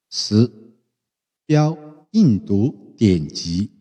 10. 标印度典籍。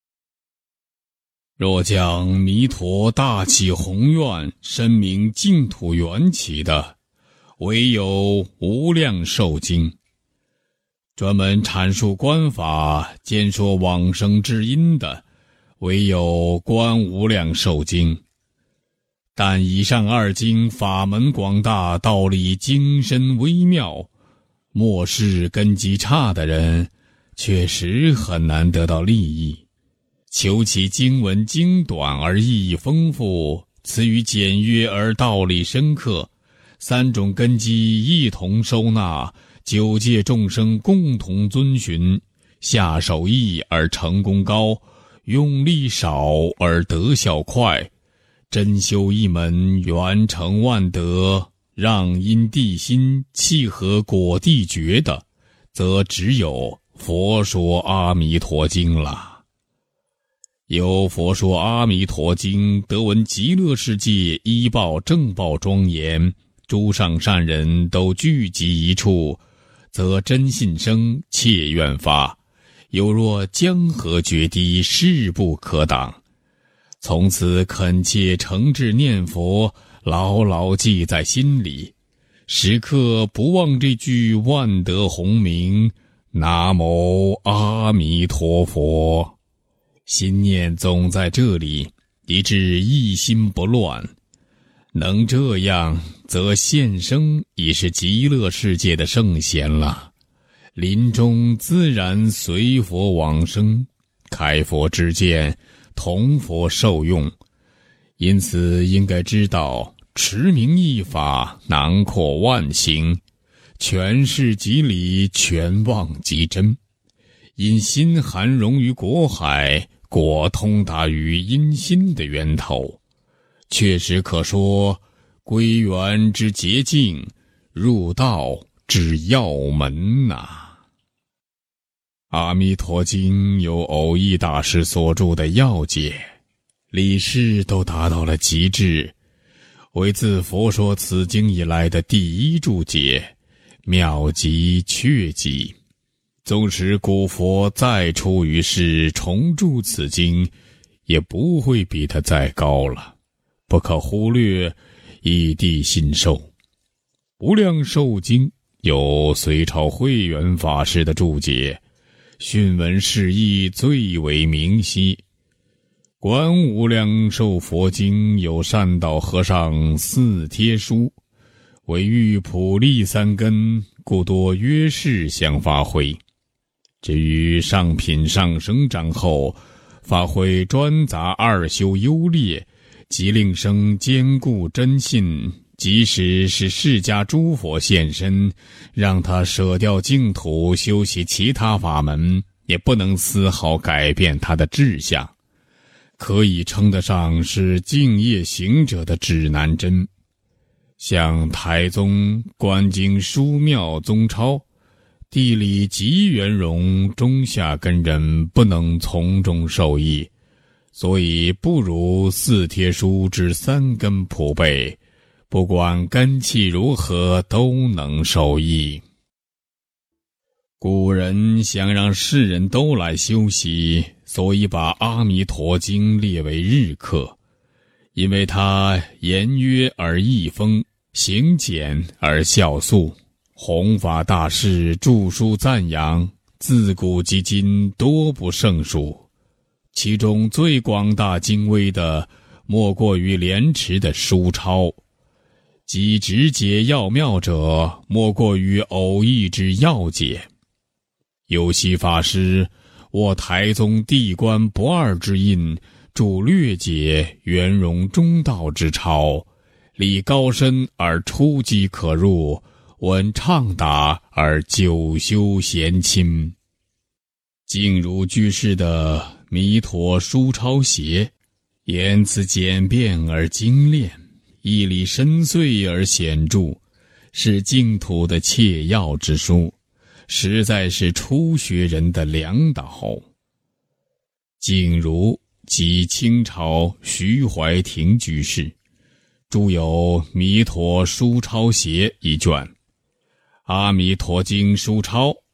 若将弥陀大起宏愿，深明净土缘起的，唯有无量寿经。专门阐述观法、兼说往生之因的，唯有观无量寿经。但以上二经法门广大，道理精深微妙，末世根基差的人，确实很难得到利益。求其经文精短而意义丰富，词语简约而道理深刻，三种根基一同收纳，九界众生共同遵循，下手易而成功高，用力少而得效快，真修一门圆成万德，让因地心契合果地觉的，则只有佛说阿弥陀经了。由佛说阿弥陀经得闻极乐世界依报正报庄严，诸上善人都聚集一处，则真信生，切愿发，犹若江河决堤，势不可挡。从此恳切诚挚念佛，牢牢记在心里，时刻不忘这句万德洪名，南无阿弥陀佛。心念总在这里，以致一心不乱。能这样，则现生已是极乐世界的圣贤了，临终自然随佛往生，开佛之见，同佛受用。因此应该知道，持名一法，囊括万行，全是即理，全忘即真。因心含融于果海，果通达于因心的源头，确实可说归元之捷径，入道之要门呐。阿弥陀经由偶益大师所著的要解，理事都达到了极致，为自佛说此经以来的第一注解，妙极确极。纵使古佛再出于世重著此经，也不会比他再高了，不可忽略，异地信受。无量寿经有隋朝慧远法师的注解，训文释义最为明晰。观无量寿佛经有善导和尚四帖书，为欲普利三根，故多约事相发挥。至于上品上生长后，发挥专杂二修优劣，即令生坚固真信，即使是释迦诸佛现身，让他舍掉净土修习其他法门，也不能丝毫改变他的志向，可以称得上是敬业行者的指南针。像台宗观经书妙宗钞，地理极圆融，中下根人不能从中受益，所以不如四帖书之三根普被，不管根器如何都能受益。古人想让世人都来修习，所以把阿弥陀经列为日课，因为它言约而意丰，行简而效速。弘法大士著书赞扬，自古及今多不胜数。其中最广大精微的，莫过于莲池的书钞；即直解要妙者，莫过于偶益之要解。有悉法师握台宗地观不二之印，著略解圆融中道之钞，理高深而出机可入，闻畅达而久修贤亲。静如居士的弥陀书钞协，言辞简便而精炼，义理深邃而显著，是净土的切要之书，实在是初学人的良导。静如即清朝徐怀庭居士，著有弥陀书钞协一卷，阿弥陀经书钞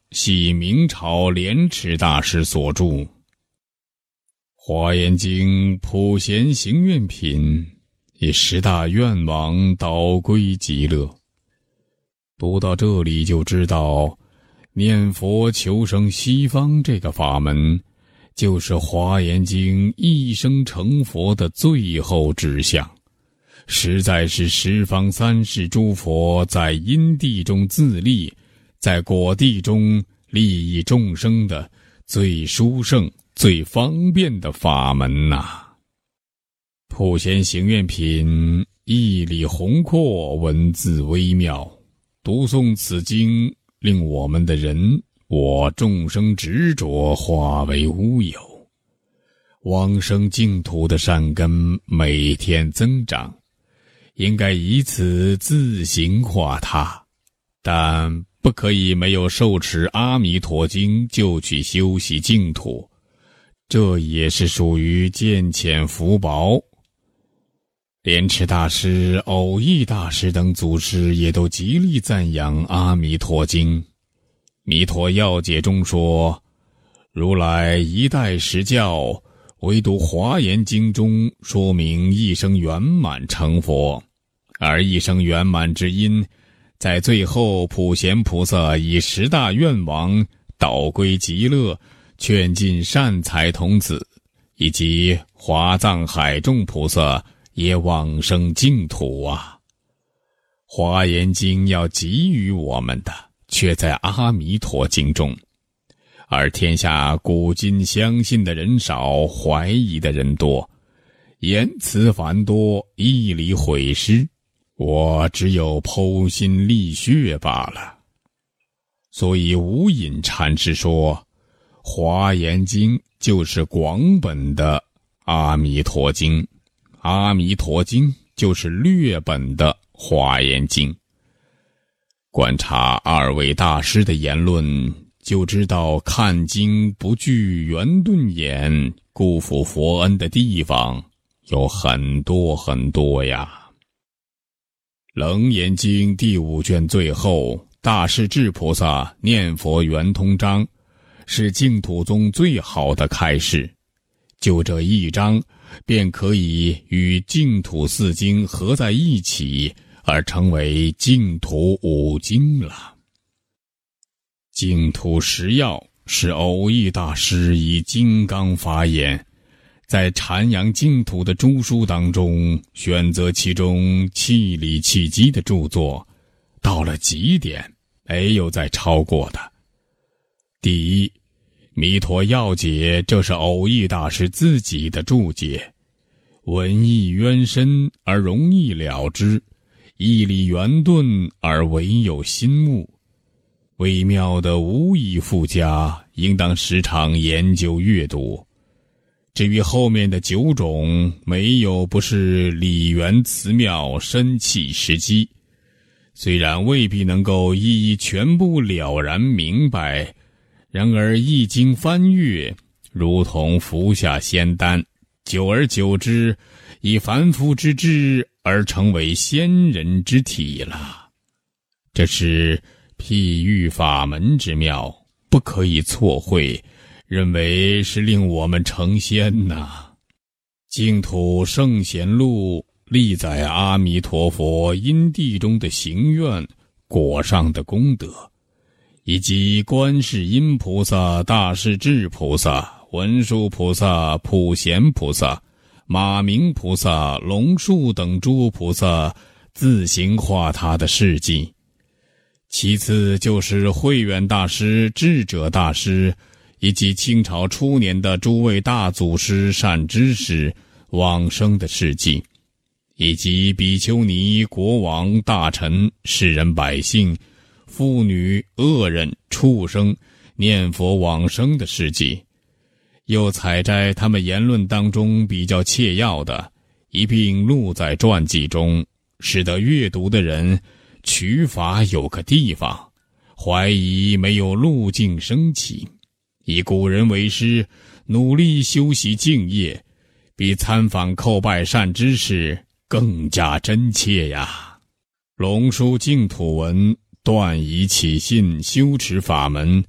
系明朝莲池大师所著《华严经普贤行愿品》，以10大愿望导归极乐。读到这里就知道，念佛求生西方这个法门，就是华严经一生成佛的最后志向，实在是十方三世诸佛在因地中自立，在果地中利益众生的最殊胜、最方便的法门呐。普贤行愿品义理宏阔，文字微妙，读诵此经，令我们的人我众生执着化为乌有，往生净土的善根每天增长，应该以此自行化他，但不可以没有受持阿弥陀经就去修习净土，这也是属于渐浅福薄。莲池大师、藕益大师等祖师也都极力赞扬阿弥陀经。弥陀要解中说，如来一代实教，唯独华严经中说明一生圆满成佛，而一生圆满之因，在最后普贤菩萨以10大愿王导归极乐，劝进善财童子，以及华藏海众菩萨也往生净土啊。华严经要给予我们的，却在阿弥陀经中，而天下古今相信的人少，怀疑的人多，言辞繁多，义理毁失，我只有剖心沥血罢了。所以无隐禅师说，华严经就是广本的阿弥陀经，阿弥陀经就是略本的华严经。观察2位大师的言论，就知道看经不具圆顿眼，辜负佛恩的地方有很多很多呀。楞严经第5卷最后，大势至菩萨念佛圆通章，是净土宗最好的开示，就这一章便可以与净土4经合在一起，而成为净土5经了。净土10要是藕益大师以金刚法眼，在阐扬净土的诸书当中，选择其中气理气机的著作，到了极点，没有再超过的。第一，弥陀要解，这是藕益大师自己的注解，文意渊深而容易了之，义理圆顿而唯有心悟，微妙的无以复加，应当时常研究阅读。至于后面的9种，没有不是理圆辞妙，深契时机，虽然未必能够一一全部了然明白，然而一经翻阅，如同服下仙丹，久而久之，以凡夫之智而成为仙人之体了。这是譬喻法门之妙，不可以错会，认为是令我们成仙呐。净土圣贤录立在阿弥陀佛因地中的行愿果上的功德，以及观世音菩萨、大势至菩萨、文殊菩萨、普贤菩萨、马明菩萨、龙树等诸菩萨自行化他的事迹。其次就是慧远大师、智者大师以及清朝初年的诸位大祖师、善知识往生的事迹，以及比丘尼、国王、大臣、世人百姓、妇女、恶人、畜生念佛往生的事迹，又采摘他们言论当中比较切要的，一并录在传记中，使得阅读的人取法有个地方，怀疑没有路径升起。以古人为师，努力修习敬业，比参访叩拜善知识更加真切呀。龙书净土文断疑起信修持法门，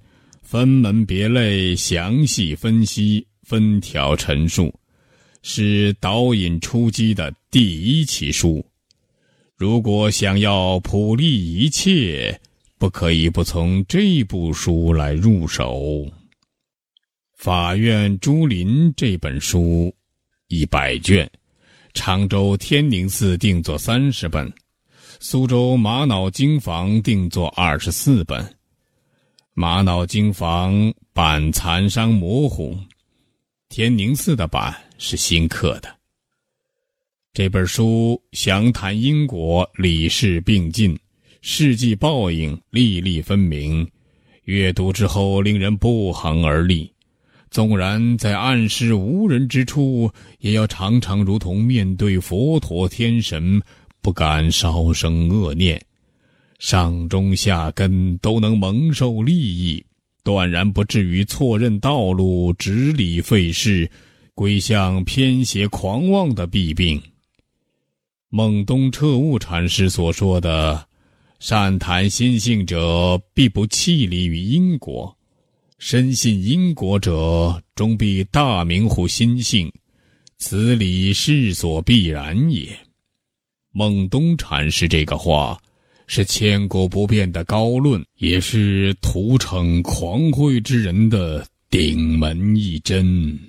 分门别类，详细分析，分条陈述，是导引出击的第一期书。如果想要普利一切，不可以不从这部书来入手。法院朱林这本书100卷，常州天宁寺定作30本，苏州玛瑙经房定作24本。玛瑙经房版残伤模糊，天宁寺的版是新刻的。这本书详谈因果，理事并进，事迹报应历历分明，阅读之后令人不寒而栗。纵然在暗室无人之处，也要常常如同面对佛陀天神，不敢稍生恶念，上中下根都能蒙受利益，断然不至于错认道路，直理废事，归向偏邪狂妄的弊病。孟东彻悟禅师所说的善谈心性者，必不弃离于因果，深信因果者，终必大明乎心性，此理世所必然也。孟东禅师这个话是千古不变的高论，也是屠城狂慧之人的顶门一针。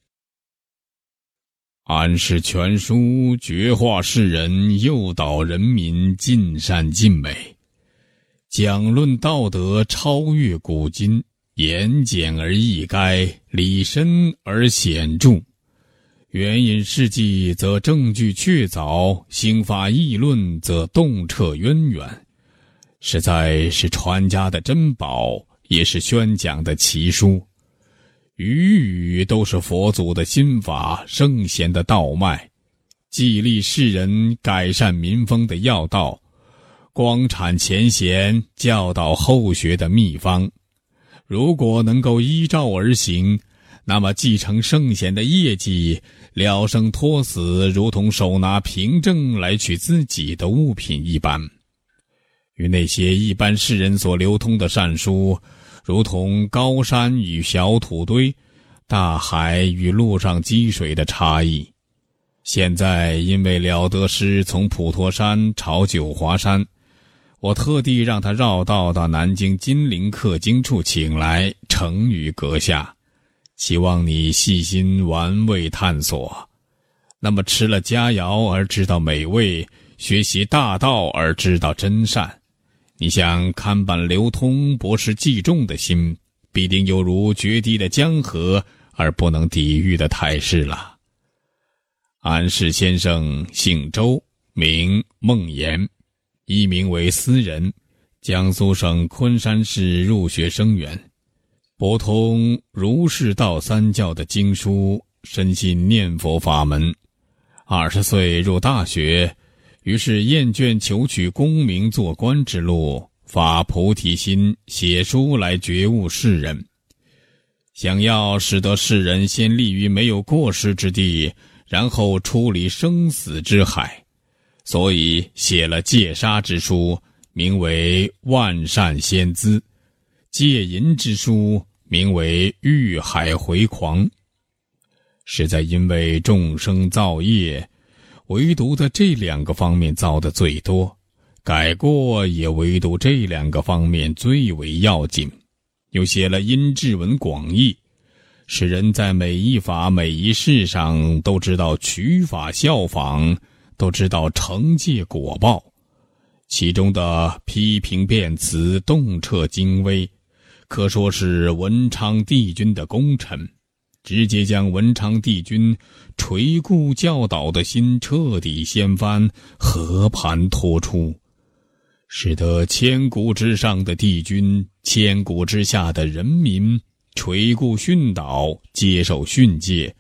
安世全书觉化世人，诱导人民尽善尽美，讲论道德超越古今，言简而意赅，理深而显著。援引事迹则证据确凿，兴发议论则洞彻渊源，实在是传家的珍宝，也是宣讲的奇书。语语都是佛祖的心法，圣贤的道脉，激励世人改善民风的要道，光产前贤，教导后学的秘方。如果能够依照而行，那么继承圣贤的业绩，了生脱死，如同手拿凭证来取自己的物品一般。与那些一般世人所流通的善书，如同高山与小土堆，大海与陆上积水的差异。现在因为了得师从普陀山朝九华山，我特地让他绕道到南京金陵刻经处请来，呈于阁下，希望你细心玩味探索。那么吃了佳肴而知道美味，学习大道而知道真善，你想看板流通，博识济众的心，必定有如决堤的江河而不能抵御的态势了。安世先生姓周，名孟岩，一名为私人，江苏省昆山市入学生源，博通儒释道三教的经书，深信念佛法门。20岁入大学，于是厌倦求取功名做官之路，发菩提心，写书来觉悟世人。想要使得世人先立于没有过失之地，然后出离生死之海，所以写了戒杀之书，名为《万善先资》，戒淫之书，名为《欲海回狂》。实在因为众生造业，唯独在这2个方面造的最多，改过也唯独这2个方面最为要紧。又写了因智文广义，使人在每一法每一事上都知道取法效仿，都知道惩戒果报。其中的批评辩词洞彻精微，可说是文昌帝君的功臣，直接将文昌帝君垂顾教导的心彻底掀翻，和盘托出，使得千古之上的帝君，千古之下的人民垂顾训导，接受训诫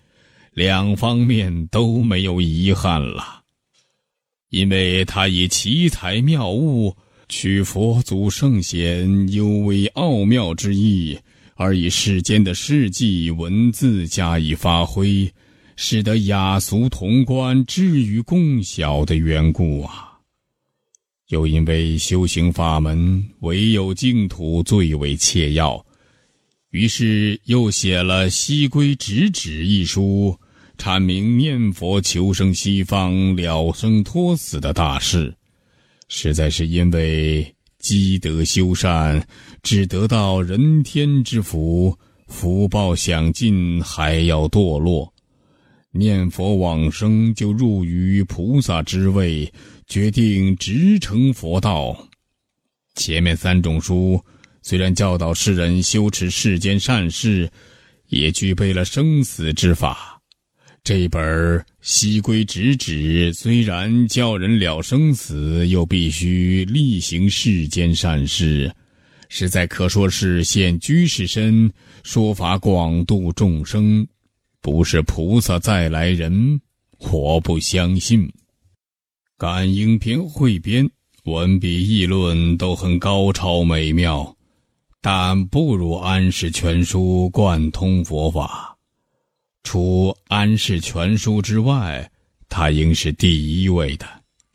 ，2方面都没有遗憾了。因为他以奇才妙物，取佛祖圣贤幽微奥妙之意，而以世间的事迹文字加以发挥，使得雅俗同观，至于共晓的缘故啊。又因为修行法门唯有净土最为切要， 于是又写了《西归直指》一书，阐明念佛求生西方了生脱死的大事。实在是因为积德修善，只得到人天之福，福报享尽还要堕落。念佛往生就入于菩萨之位，决定直成佛道。前面3种书虽然教导世人修持世间善事，也具备了生死之法。这本《西归直指》虽然教人了生死，又必须力行世间善事，实在可说是现居士身，说法广度众生，不是菩萨再来人，我不相信。感应篇汇编，文笔议论都很高超美妙，但不如安世全书贯通佛法。除安世全书之外，它应是第1位的。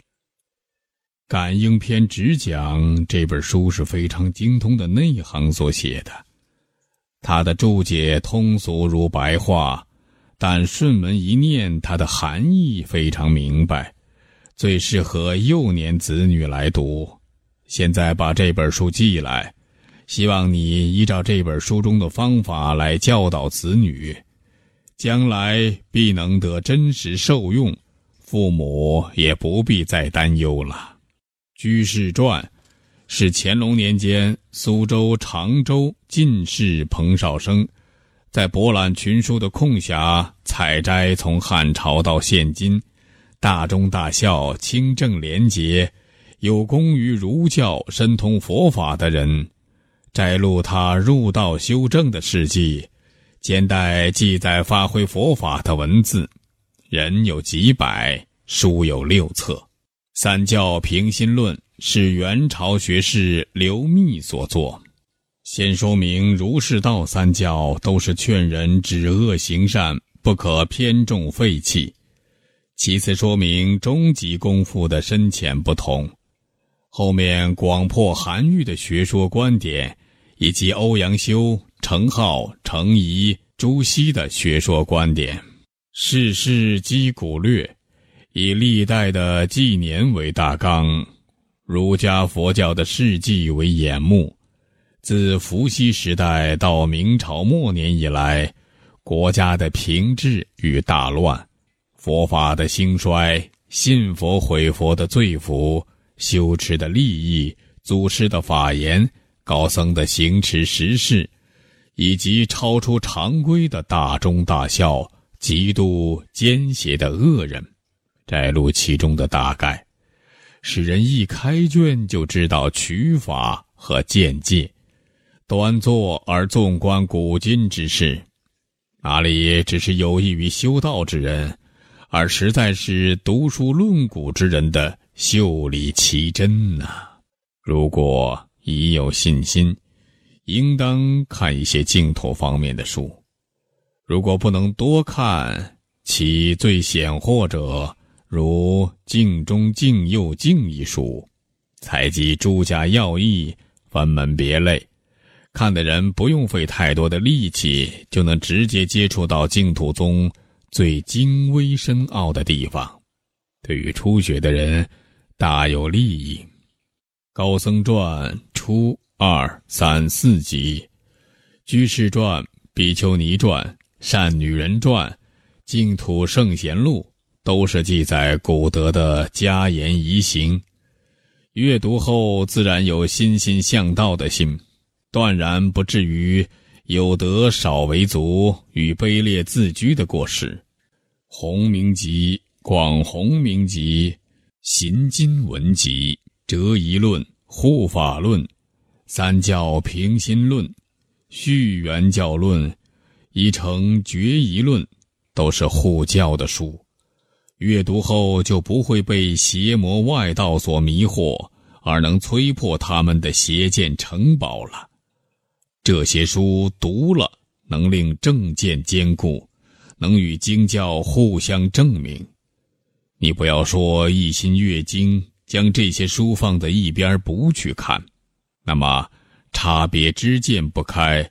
感应篇只讲这本书是非常精通的内行所写的，它的注解通俗如白话，但顺文一念，它的含义非常明白，最适合幼年子女来读。现在把这本书寄来，希望你依照这本书中的方法来教导子女，将来必能得真实受用，父母也不必再担忧了。居士传是乾隆年间苏州常州进士彭绍生在博览群书的空暇采摘从汉朝到现今大忠大孝、清正廉洁、有功于儒教、深通佛法的人，摘录他入道修正的事迹，兼带记载发挥佛法的文字，人有几百，书有6册。三教平心论是元朝学士刘密所作，先说明儒释道3教都是劝人止恶行善，不可偏重废弃。其次说明终极功夫的深浅不同，后面广破韩愈的学说观点，以及欧阳修、程颢、程颐、朱熹的学说观点。世事击鼓略，以历代的纪年为大纲，儒家佛教的事迹为眼目。自伏羲时代到明朝末年以来，国家的平治与大乱，佛法的兴衰，信佛毁佛的罪福，修持的利益，祖师的法言，高僧的行持实事，以及超出常规的大忠大孝、极度奸邪的恶人，摘录其中的大概，使人一开卷就知道取法和见解，端坐而纵观古今之事，哪里只是有益于修道之人，而实在是读书论古之人的袖里奇珍啊！如果已有信心，应当看一些净土方面的书。如果不能多看，其最显豁者，如《净中净右净》一书，采集诸家要义，分门别类，看的人不用费太多的力气，就能直接接触到净土宗最精微深奥的地方，对于初学的人大有利益。高僧传初、2、3、4集，居士传、比丘尼传、善女人传、净土圣贤录，都是记载古德的家言遗行。阅读后自然有心心向道的心，断然不至于有德少为足与卑劣自居的过失。弘明集、广弘明集、行经文集、哲疑论、护法论、三教平心论、续原教论、一成决疑论，都是护教的书。阅读后就不会被邪魔外道所迷惑，而能摧破他们的邪见城堡了。这些书读了，能令正见坚固，能与经教互相证明。你不要说一心阅经，将这些书放在一边不去看，那么差别之见不开，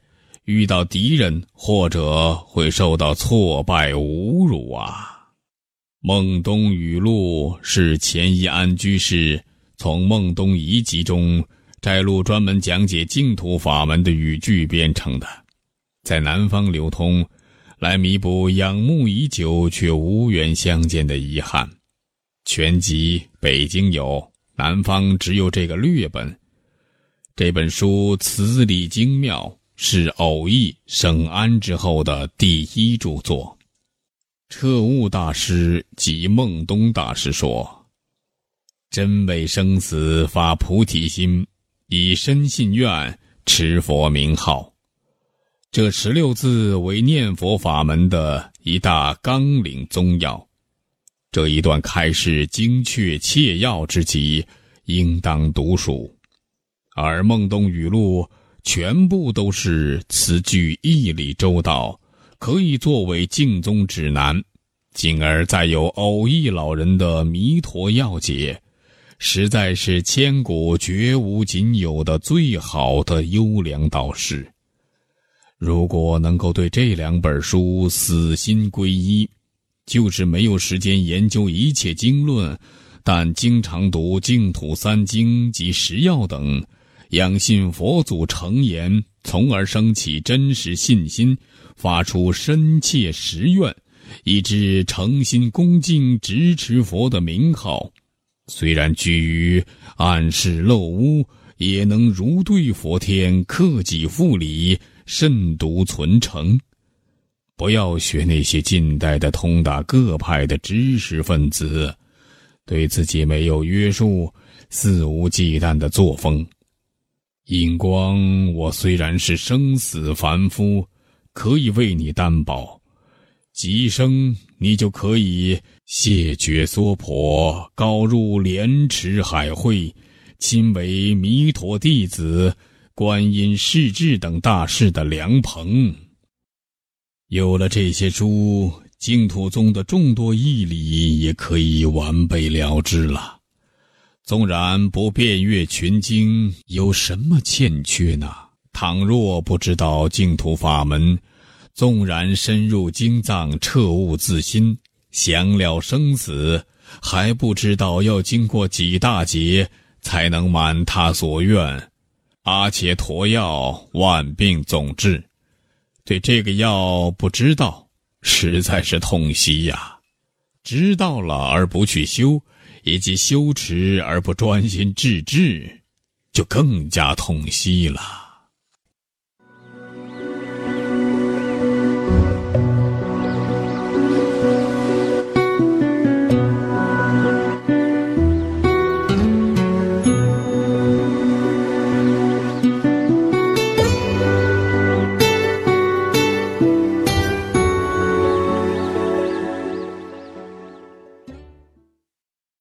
遇到敌人或者会受到挫败侮辱啊。孟东语录是钱一安居士从孟东遗集中摘录专门讲解净土法门的语句编成的，在南方流通，来弥补仰慕已久却无缘相见的遗憾。全集北京有，南方只有这个略本。这本书词理精妙，是偶益省安之后的第一著作。彻悟大师及孟东大师说，真为生死发菩提心，以身信愿，持佛名号。这16字为念佛法门的一大纲领宗要。这一段开示精确切要之极，应当读书。而孟东语录全部都是词句义理周到，可以作为净宗指南，进而再有偶益老人的弥陀要解，实在是千古绝无仅有的最好的优良导师。如果能够对这2本书死心归一，就是没有时间研究一切经论，但经常读净土3经及10要等，仰信佛祖诚言，从而生起真实信心，发出深切实愿，以致诚心恭敬直持佛的名号，虽然居于暗室漏屋，也能如对佛天，克己复礼，慎独存诚。不要学那些近代的通达各派的知识分子，对自己没有约束，肆无忌惮的作风。印光，我虽然是生死凡夫，可以为你担保，即生你就可以谢绝娑婆，高入莲池海会，亲为弥陀弟子、观音世智等大士的良朋。有了这些书，净土宗的众多义理也可以完备了之了。纵然不遍阅群经，有什么欠缺呢？倘若不知道净土法门，纵然深入经藏，彻悟自心，降了生死，还不知道要经过几大劫才能满他所愿。阿伽陀药，万病总治。对这个药不知道，实在是痛惜呀。知道了而不去修，以及修持而不专心致志，就更加痛惜了。